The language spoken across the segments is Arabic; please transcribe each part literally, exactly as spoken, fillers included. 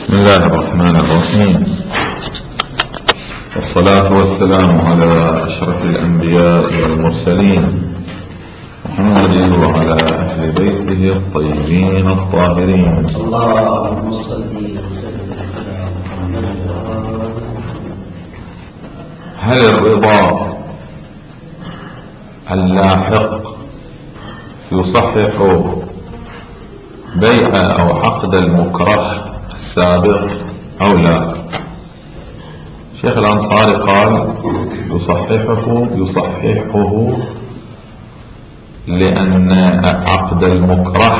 بسم الله الرحمن الرحيم، والصلاة والسلام على أشرف الأنبياء والمرسلين محمد وعلى أهل بيته الطيبين الطاهرين. اللهم صل وسلم على محمد. هل الرضا اللاحق يصحح بيع أو عقد المكره السابق أو لا؟ شيخ الأنصاري قال يصححه يصححه لأن عقد المكره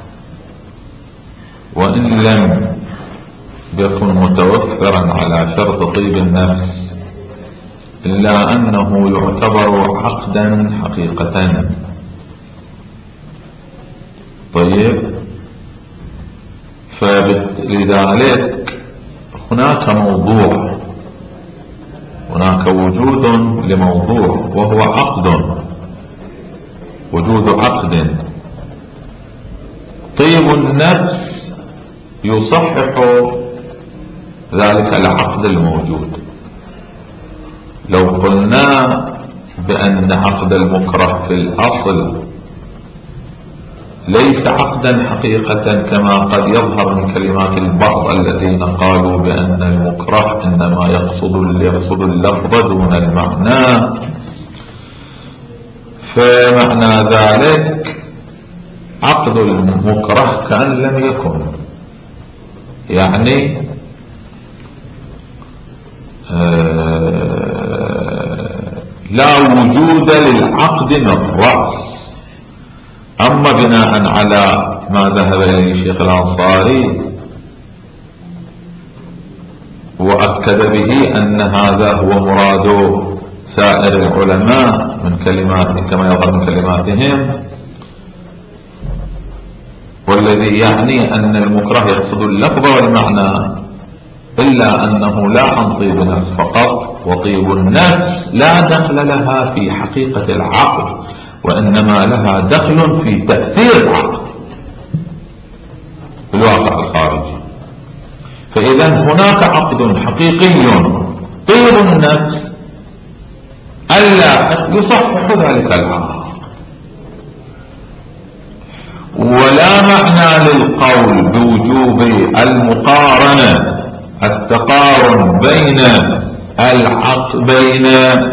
وإن لم يكن متوفرا على شرط طيب النفس إلا أنه يعتبر عقدا حقيقة. طيب، فلذلك هناك موضوع، هناك وجود لموضوع وهو عقد، وجود عقد. طيب النفس يصحح ذلك العقد الموجود. لو قلنا بأن عقد المكره في الأصل ليس عقدا حقيقة كما قد يظهر من كلمات البعض الذين قالوا بأن المكره إنما يقصد يقصد اللفظ دون المعنى، فمعنى ذلك عقد المكره كأن لم يكن، يعني لا وجود للعقد من رأس. أما بناء على ما ذهب إليه الشيخ الأنصاري وأكد به أن هذا هو مراد سائر العلماء من كلمات كما يظهر من كلماتهم، والذي يعني أن المكره يقصد اللفظ والمعنى، إلا أنه لا عن طيب النفس فقط، وطيب النفس لا دخل لها في حقيقة العقد، وإنما لها دخل في تأثير العقد في الواقع الخارجي. فإذا هناك عقد حقيقي طيب النفس اللاحق يصحح ذلك العقد، ولا معنى للقول بوجوب المقارنة التقارن بين العقد بين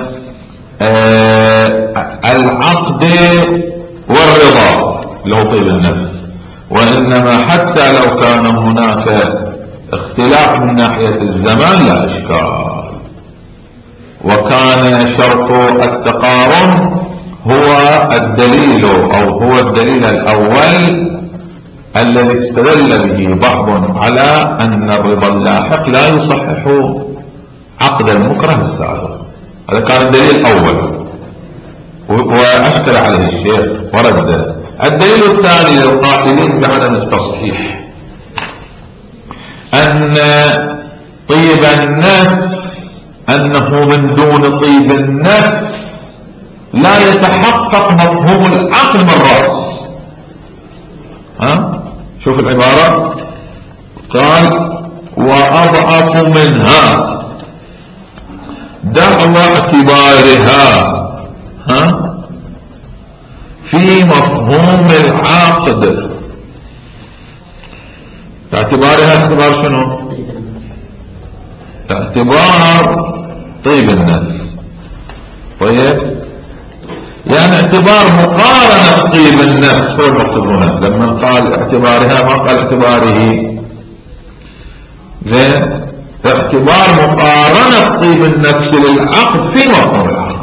آه العقد والرضا لو طيب النفس، وإنما حتى لو كان هناك اختلاف من ناحية الزمان لا إشكال، وكان شرط التقارن هو الدليل أو هو الدليل الأول الذي استدل به بعض على أن الرضا اللاحق لا يصحح عقد المكره السابق. هذا كان الدليل الأول وأشكل عليه الشيخ ورد. الدليل الثاني للقائلين بعدم التصحيح أن طيب النفس أنه من دون طيب النفس لا يتحقق مفهوم العقل من رأس. ها؟ شوف العبارة، قال وأضعف منها دعوى اعتبارها ها في مفهوم العقد. اعتبارها اعتبار شنو؟ اعتبار طيب النفس. طيب، يعني اعتبار مقارنة طيب النفس هو المقصود هنا. لما قال اعتبارها ما قال اعتباره، زين، اعتبار مقارنة طيب النفس للعقد في مفهوم العقد.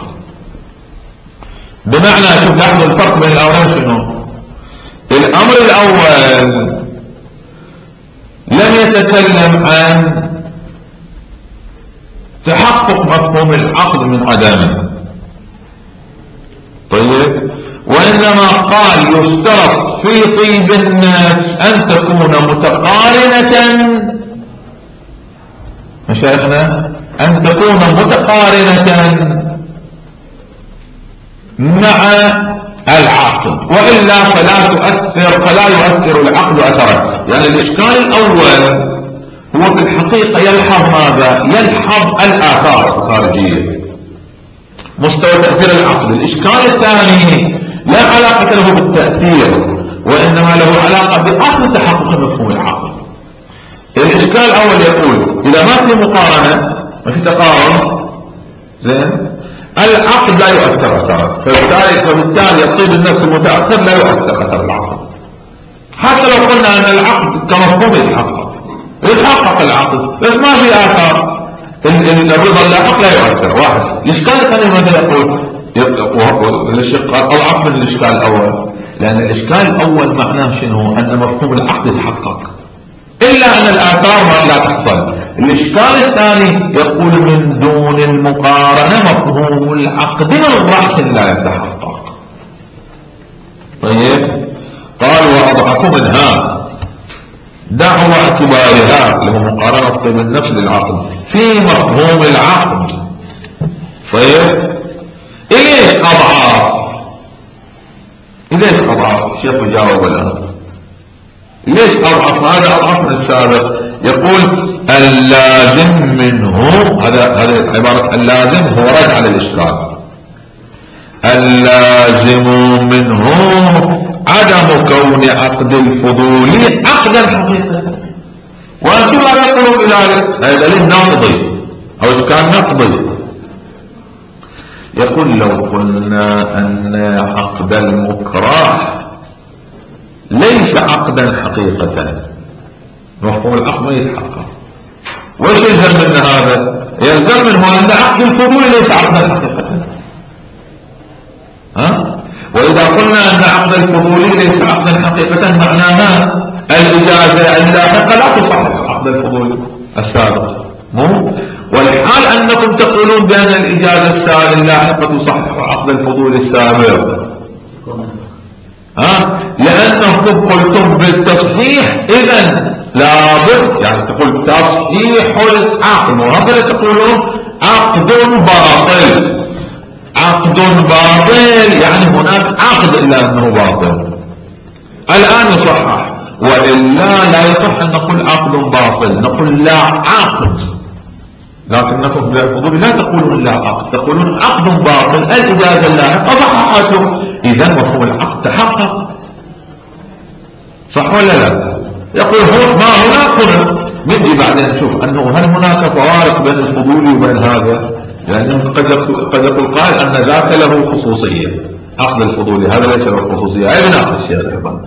بمعنى شوف لاحظوا الفرق بين الأمرين شنو؟ الأمر الأول لم يتكلم عن تحقق مفهوم العقد من عدمه، طيب، وإنما قال يشترط في طيب النفس أن تكون متقارنة، مشايخنا، أن تكون متقارنة مع العقد، وإلا فلا تؤثر فلا يؤثر العقد أثرا. يعني الإشكال الأول هو في الحقيقة يلحظ ماذا؟ يلحظ الآثار الخارجية، مستوى تأثير العقد. الإشكال الثاني لا علاقة له بالتأثير، وإنما له علاقة بأصل تحقق مفهوم العقد. الإشكال الأول يقول إذا ما في مقارنة، ما في تقارن، زين، العقد لا يؤثر أثره، فبالتالي فبالتالي الطيب النفس المتأثر لا يؤثر أثر العقد، حتى لو قلنا أن العقد كمفهوم يتحقق يتحقق العقد، بس ما في آثار. الرضا اللاحق لا يؤثر. واحد. الإشكال الثاني ماذا يقول؟ أضعف من الإشكال الأول، لأن الإشكال الأول معناه شنو؟ أن مفهوم العقد يتحقق إلا أن الآثار ما لا تحصل. الإشكال الثاني يقول من دون المقارنة مفهوم العقد من رأس لا يتحقق. طيب، قال وأضعف منها دعوى اعتبارها اللي هو مقارنة طيب النفس للعقد في مفهوم العقد. طيب، إليش أضعاف؟ إليش أضعاف؟ الشيخ يجاوب الآن. ليش أضعف؟ هذا أضعف من السابق. يقول اللازم منه، هذا هذا عبارة اللازم هو رد على الإشكال. اللازم منه عدم كون عقد الفضول عقدا حقيقة، وأنتم لا تقولون بذلك. هذا دليل نقضي أو إشكال نقضي. يقول لو قلنا أن عقد المكره ليس عقدا حقيقة، مفهوم العقد ما يتحقق. وش يلزم من هذا؟ يلزم منه أن عقد الفضول ليس عقدا حقيقة. ها؟ وإذا قلنا أن عقد الفضول ليس عقدا حقيقة معناها الإجازة اللاحقة لا تصحح عقد الفضول السابق، مو؟ والحال أنكم تقولون بأن الإجازة اللاحقة تصحح عقد الفضول السابق، ها؟ لأنكم قلتم بالتصحيح إذن لابد، يعني تقول تصحيح العقد، وهكذا تقولون عقد باطل. عقد باطل يعني هناك عقد إلا أنه باطل الآن يصحح، وإلا لا يصح أن نقول عقد باطل، نقول لا عقد. لكنكم في الفضول لا تقولون لا عقد، تقولون عقد باطل الإجازة اللاحقة صححته، إذا مفهوم العقد تحقق. صح ولا لا؟ يقول هو ما هناك هنا نجي بعدين نشوف أنه هل هناك فوارق بين الفضول وبين هذا، لأنه قد قد يقول قائل أن ذاك له خصوصية، عقد الفضول هذا ليس له خصوصية، أي بناقش يا أيضا.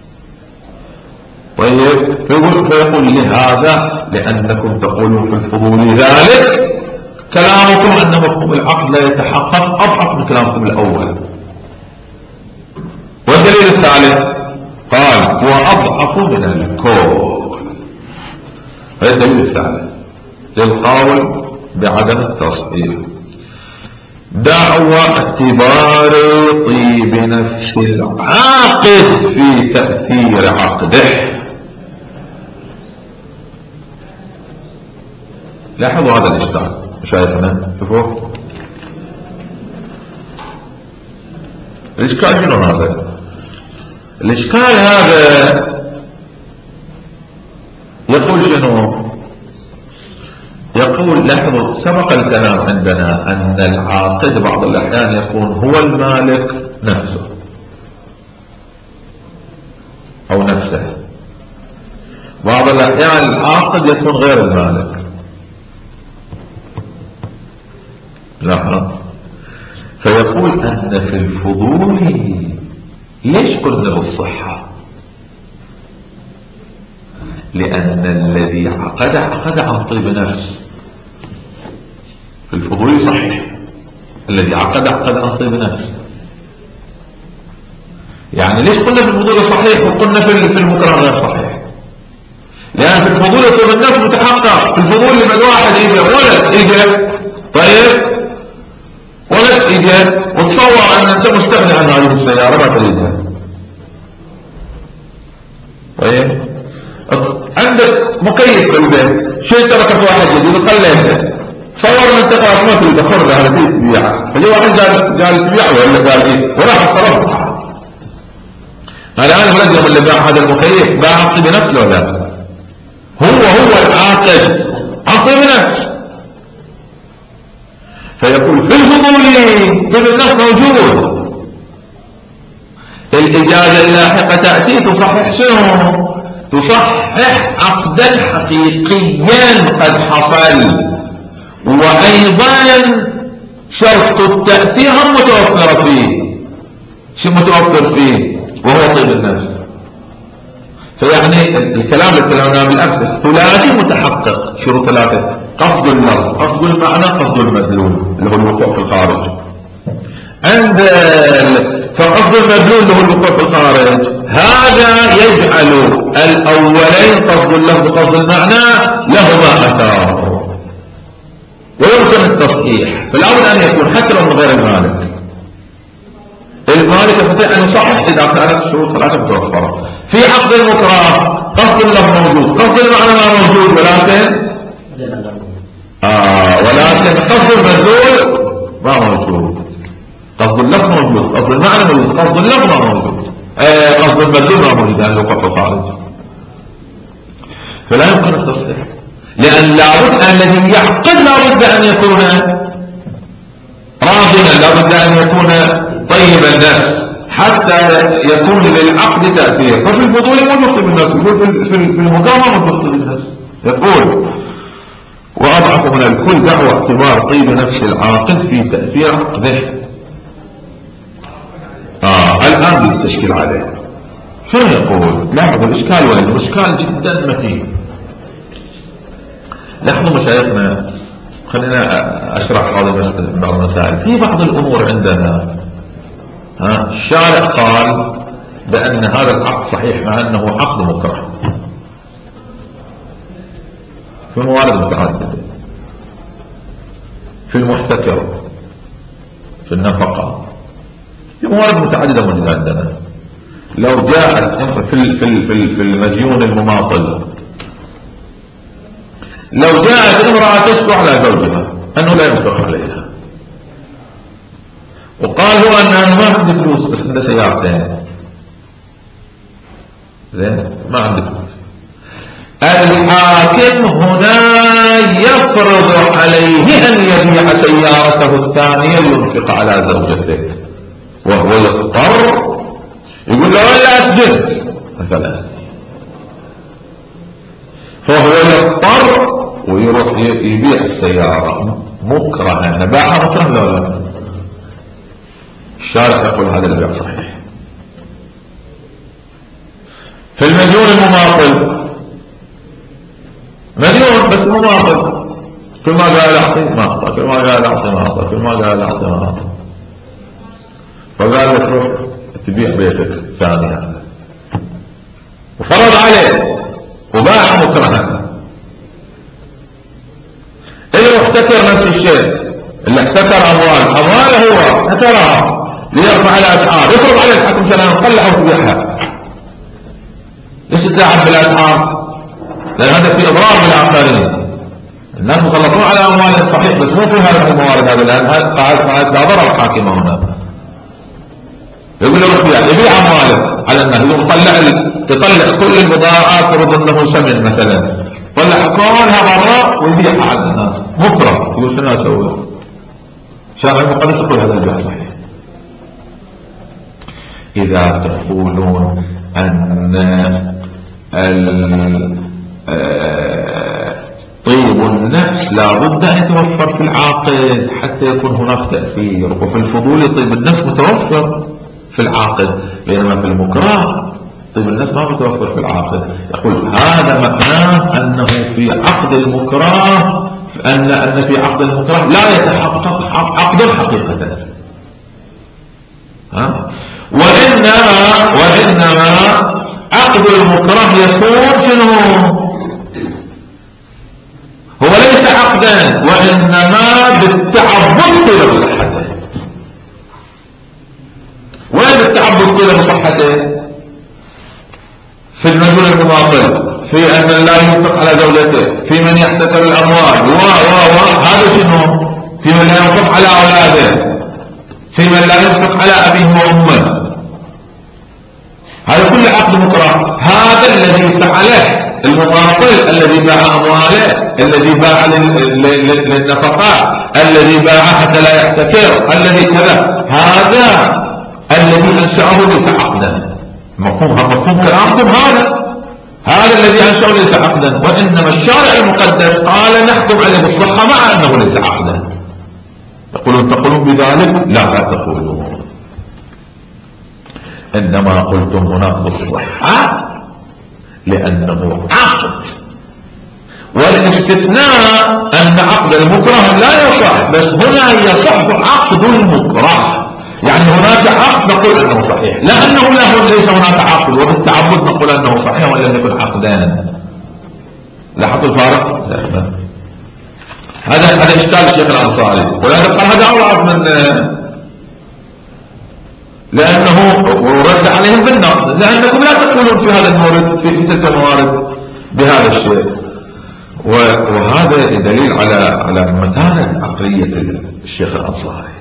طيب، فيقول, فيقول لهذا لأنكم تقولون في الفضول ذلك كلامكم أن مفهوم العقد لا يتحقق أضعف من كلامكم الأول. والدليل الثالث قال وأضعف من الكل. هذا الدليل الثالث للقول بعدم التصحيح دعوى اعتبار طيب نفس العاقد في تأثير عقده. لاحظوا هذا الإشكال شايفنا، شوفوا الإشكال شنو هذا؟ الإشكال هذا يقول شنو؟ يقول لاحظوا سبق الكلام عندنا أن العاقد بعض الأحيان يكون هو المالك نفسه أو نفسه، بعض الأحيان العاقد يكون غير المالك. لاحظ، فيقول أن في الفضول ليش قلنا بالصحة؟ لأن الذي عقد عقد عن طيب نفس، في الفضول صحيح، الذي عقد عقد عن طيب نفس. يعني ليش قلنا في الفضول صحيح وقلنا في المكره غير صحيح؟ لأن في الفضول طيب النفس متحقق. في الفضول لما الواحد يجي ولد يجي، طيب ولد يجي وتصور أن أنت مستغني عن هذه السيارة ما تريدها، طيب عندك مكيف في البيت، شيء تركت واحد جديد وخليته، تصور انت خلاص ما تريد خرها على تريد تبيعها، فجي واحد قال قال تبيعها ولا قال ايه وراح صرفها. الان الولد يوم اللي باع هذا المكيف باع عقد بنفسه ولا هو هو يعقد عن طيب نفس. فيقول في الفضولي طيب النفس موجود، الإجازة اللاحقة تأتي تصحح شنو؟ تصحح عقدا حقيقيا قد حصل، وأيضا شرط التأثير هم متوفر فيه. شو متوفر فيه؟ وهو طيب النفس. فيعني الكلام اللي تكلمناه بالأمس ثلاثي متحقق. شروط ثلاثة: قصد اللفظ، قصد المعنى، قصد المدلول اللي هو الوقوع في الخارج. عند فقصد المدلول اللي هو الوقوع في الخارج هذا يجعل الأولين قصد اللفظ قصد المعنى لهما أثار ويمكن التصحيح. فالأول أن يكون حتى لو من غير المالك، المالك يستطيع أن يصحح إذا كانت الشروط ثلاثة متوفرة. في عقد المكره قصد اللفظ موجود، قصد المعنى ما موجود، ولكن آه ولكن قصد المدلول ما موجود. قصد اللفظ موجود، قصد المعنى موجود، قصد اللفظ ما موجود، آه قصد المدلول ما موجود، يعني الوقوع في الخارج. فلا يمكن التصحيح، لأن لابد الذي يعقد لابد أن يكون راضيا، لابد أن يكون طيب النفس حتى يكون للعقد تأثير. ففي الفضول موجود طيب النفس، يقول في المقامة موجود طيب النفس. يقول وأضعف من الكل دعوى اعتبار طيب نفس العاقد في تأثير عقده. آه الآن بيستشكل عليه. شو يقول؟ لاحظوا الإشكال، وين الإشكال جدا متين. لاحظوا مشايخنا، خلينا أشرح هذا بعض المسائل. في بعض الأمور عندنا ها الشارع قال بأن هذا العقد صحيح مع أنه عقد مكره في موارد متعددة، في المحتكر، في النفقة، في موارد متعددة موجودة عندنا. لو جاءت في في في في المديون المماطل، لو جاءت امرأة تشكو على زوجها أنه لا ينفق عليها، وقال هو أن أنا ما عندي فلوس بس عنده سيارتين، زين ما عندي فلوس، الحاكم هنا يفرض عليه أن يبيع سيارته الثانية لينفق على زوجته، وهو يضطر يقول له ولا أسجن مثلا، فهو يضطر ويروح يبيع السيارة مكرها. باعها مكره لا لا، الشارع يقول هذا البيع صحيح. في المديون المماطل، مديون بس مماطل، كل ما قال اعطي ما اعطى، كل ما قال اعطي ما اعطى، كل ما قال اعطي ما اعطى، فقال لك روح تبيع بيتك ثانية وفرض عليه وباع مكرها. اللي محتكر نفس الشيء، اللي احتكر اموال امواله هو احتكرها ليرفع الاسعار، يفرض عليه الحكم شنو يطلعها وتبيعها. ليش تتلاعب بالاسعار؟ لان هذا في اضرار بالاخرين. الناس مسلطون على اموالهم صحيح بس مو في هذه الموارد هذه، لان هذا قاعد لا ضرر الحاكمه هنا. يقول له روح بيع، يبيع امواله على الناس، يقوم يطلع تطلع كل البضاعات فرض انه سمن مثلا، طلع كلها برا ويبيعها على الناس مكره. يقول شنو اسوي؟ الشارع المقدس يقول هذا البيع صحيح. إذا تقولون أن طيب النفس لا بد أن يتوفر في العاقد حتى يكون هناك تأثير، وفي الفضول طيب النفس متوفر في العاقد، بينما في المكره طيب النفس ما متوفر في العاقد. يقول هذا معناه أنه في عقد المكره أن أن في عقد المكره لا يتحقق عقد حقيقة، ها؟ وإنما وإنما عقد المكره يكون شنو؟ هو ليس عقدا، وإنما بالتعبد إلى بصحته. وين التعبد إلى بصحته؟ في المديون المماطل، في أن لا ينفق على زوجته، في من يحتكر الأموال، و و و هذا شنو؟ في من لا ينفق على أولاده، في من لا ينفق على أبيه وأمه، هذا كل عقد مكره. هذا الذي فعله المماطل الذي باع أمواله، الذي باع للنفقات، الذي باع حتى لا يحتكر، الذي كذا، هذا الذي أنشأه ليس عقدا. مفهوم مفهوم كلامكم؟ هذا هذا الذي أنشأه ليس عقدا، وإنما الشارع المقدس قال نحكم عليه بالصحة مع أنه ليس عقدا. تقولون تقولون بذلك؟ لا لا تقولون، إنما قلتم هناك بالصحة لأنه عقد، والاستثناء أن عقد المكره لا يصح، بس هنا يصح عقد المكره. يعني هناك عقد نقول أنه صحيح، لأنه له ليس هناك عقد، وبالتعبد نقول أنه صحيح وإن لم يكن عقدان. لاحظوا الفارق؟ هذا هذا إشكال الشيخ الأنصاري، ولهذا قال هذا أضعف من، لأنه ورد عليهم بالنقد، لأنكم لا تقولون في هذا المورد في تلك الموارد بهذا الشيء. وهذا دليل على على متانة عقلية الشيخ الأنصاري.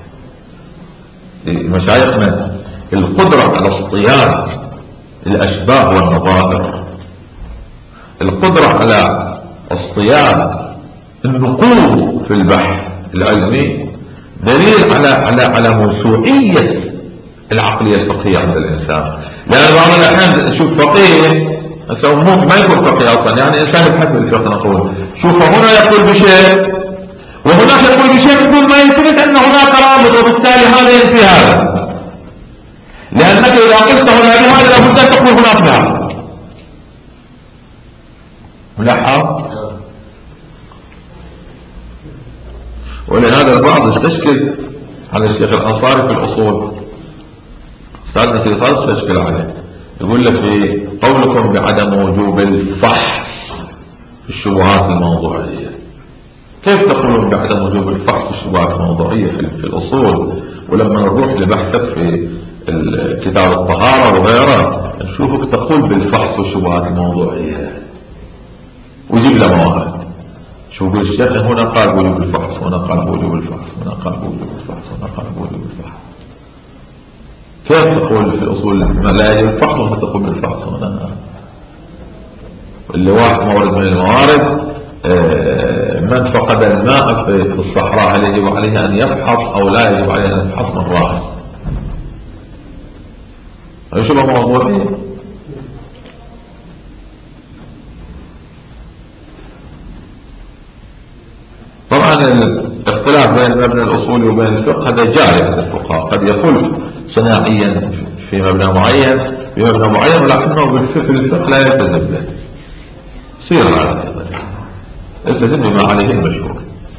مشايخنا القدرة على اصطياد الأشباه والنظائر، القدرة على اصطياد النقود في البحث العلمي، دليل على على على موسوعية العقلية الفقهية عند الإنسان. لأن بعض الأحيان نشوف فقيه ما يكون فقيه أصلا، يعني إنسان يبحث بالفقه نقول شوف هنا يقول بشيء وهناك يقول بشيء بدون ما يثبت أن هناك رابط، وبالتالي هذا ينفي هذا، لأنك إذا قلت هنا بهذا لابد أن تقول هناك بهذا. ملاحظ؟ ولهذا البعض استشكل على الشيخ الأنصاري في الأصول، أستاذنا سيد صالح استشكل عليه، يقول لك في قولكم بعدم وجوب الفحص في الشبهات الموضوعية، كيف تقولون بعدم وجوب الفحص في الشبهات الموضوعية في, في الأصول، ولما نروح لبحثك في كتاب الطهارة وغيره نشوفك تقول بالفحص في الشبهات الموضوعية وجيب له موارد. شو يقول الشيخ هنا قال بوجوب الفحص، هنا قال بوجوب الفحص، هنا قال بوجوب الفحص، هنا قال بوجوب الفحص. كيف تقول في الأصول لا يجب الفحص وانت تقول بالفحص هنا؟ اللي واحد مورد من الموارد، من فقد الماء في الصحراء هل يجب عليه أن يفحص أو لا يجب عليه أن يفحص من رأس؟ هذا شبه موضوعي. طبعا الاختلاف بين المبنى الأصولي وبين الفقه هذا جاري عند الفقهاء، قد يقول صناعيا في مبنى معين في مبنى معين، ولكنه في الفقه لا يلتزم به، صير هذا التزم بما عليه المشهور.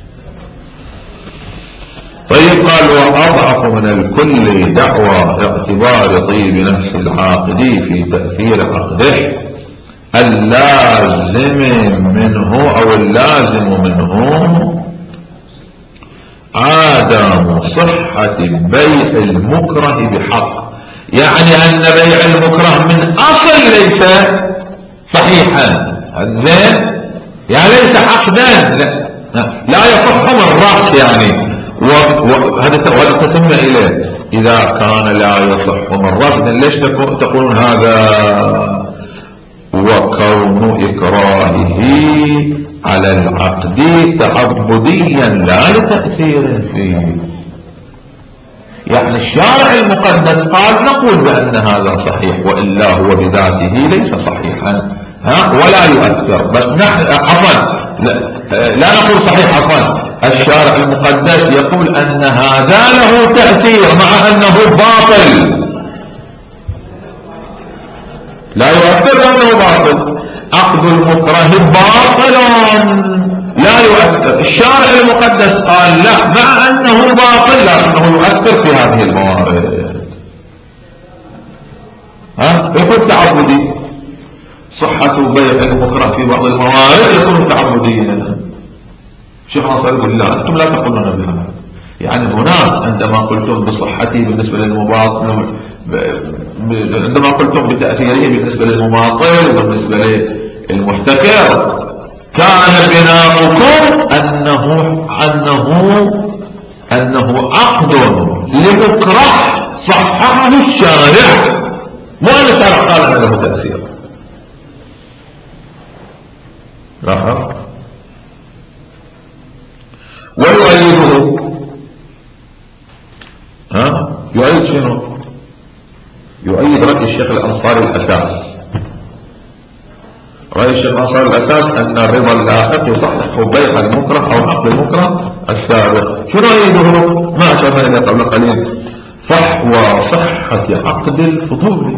طيب قال وأضعف من الكل دعوى اعتبار طيب نفس العاقد في تأثير عقده اللازم منه أو اللازم منه عدم صحة بيع المكره بحق، يعني أن بيع المكره من أصل ليس صحيحا، زين، يعني ليس عقدا، لا, لا يصح من رأس، يعني وهذا تتم إليه إذا كان لا يصح من رأس. ليش تقولون هذا؟ وكون إكراهه على العقد تعبديا لا لتأثير فيه، يعني الشارع المقدس قال نقول بأن هذا صحيح، وإلا هو بذاته ليس صحيحا ها ولا يؤثر، بس نحن عفوا لا, لا نقول صحيح، عفوا الشارع المقدس يقول أن هذا له تأثير مع أنه باطل، لا يؤثر أنه باطل، عقد المكره باطل لا يؤثر. الشارع المقدس قال لا، مع أنه باطل لكنه يؤثر في هذه الموارد. ها يكون تعبدي، صحة بيع المكره في بعض الموارد يكون تعبديا. الشيخ ناصر يقول لا، أنتم لا تقولون بها، يعني هناك عندما قلتم بصحته بالنسبة للمباطل، عندما قلتم بتأثيره بالنسبة للمماطل وبالنسبة للمحتكر، كان بناؤكم أنه أنه أنه عقد لمكره صححه الشارع، مو أن الشارع قال أنه له تأثير. لاحظ. ويؤيده ها يؤيد شنو؟ يؤيد رأي الشيخ الأنصاري الأساس. رأي الشيخ الأنصاري الأساس أن الرضا اللاحق يصحح بيع المكره أو عقد المكره السابق. شنو يؤيده؟ ما أشرنا قبل قليل، فحوى صحة عقد الفضولي.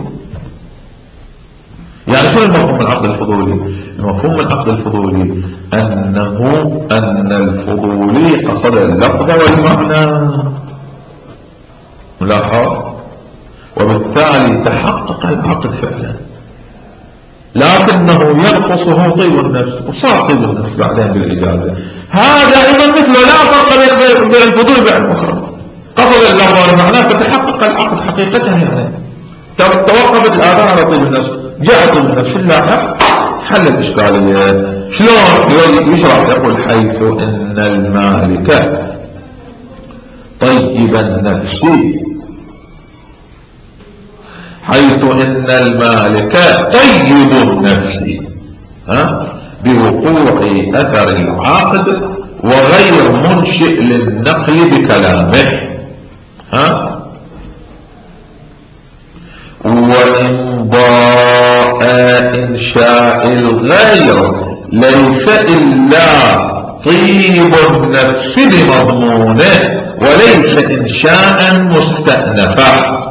يعني شنو المفهوم من العقد الفضولي؟ المفهوم من العقد الفضولي أنه أن الفضولي قصد اللفظ والمعنى، ملاحظ، وبالتالي تحقق العقد فعلا، لكنه ينقصه طيب النفس، وصار طيب النفس بعدين بالإجازة. هذا أيضا مثله، لا فرق بين الفضول وبين المكره، قصد اللفظ والمعنى فتحقق العقد حقيقة. يعني توقفت الآذان على طيب النفس، جاء طيب النفس اللاحق حل الإشكالية. شلون يشرح؟ يقول حيث إن المالك طيب النفس، حيث إن المالك طيب النفس ها بوقوع أثر العقد وغير منشئ للنقل بكلامه، ها وإمضاء إنشاء الغير ليس إلا طيب النفس بمضمونه وليس إنشاء مستأنفا.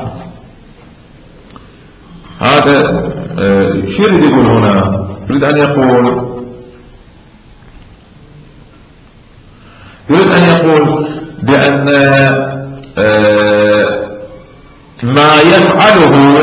هذا شو يريد يقول هنا؟ يريد أن يقول يريد أن يقول بأن ما يفعله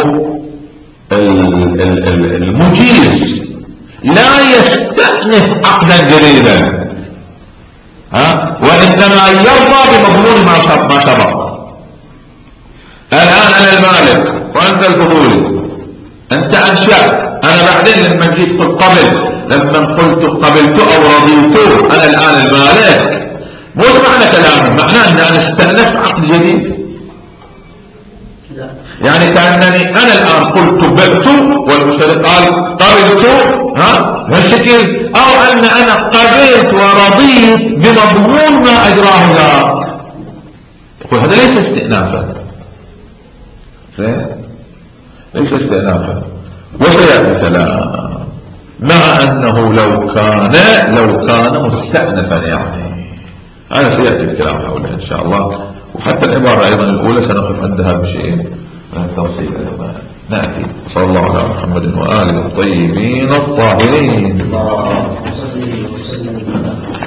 المجيز لا يستأنف عقدا جديدا، ها وإنما يرضى بمضمون ما سبق. الآن أنا المالك وأنت الفضولي، أنت أنشأت، أنا بعدين لما جيت قلت قبل، لما قلت قبلت أو رضيت، أنا الآن المالك. مش معنى كلامي معناه أن أنا استأنفت عقد جديد. يعني كأنني أنا الآن قلت بعت والمشتري قال قبلت، ها هالشكل، أو أن أنا قبلت ورضيت بمضمون ما أجراه ذاك. يقول هذا ليس استئنافا، ليس استئنافا. وسيأتي الكلام مع أنه لو كان لو كان مستأنفا، يعني هذا سيأتي الكلام حوله إن شاء الله. وحتى العبارة أيضا الأولى سنقف عندها بشيء من التوصيل أيضا. نأتي. صلى الله على محمد وآله الطيبين الطاهرين.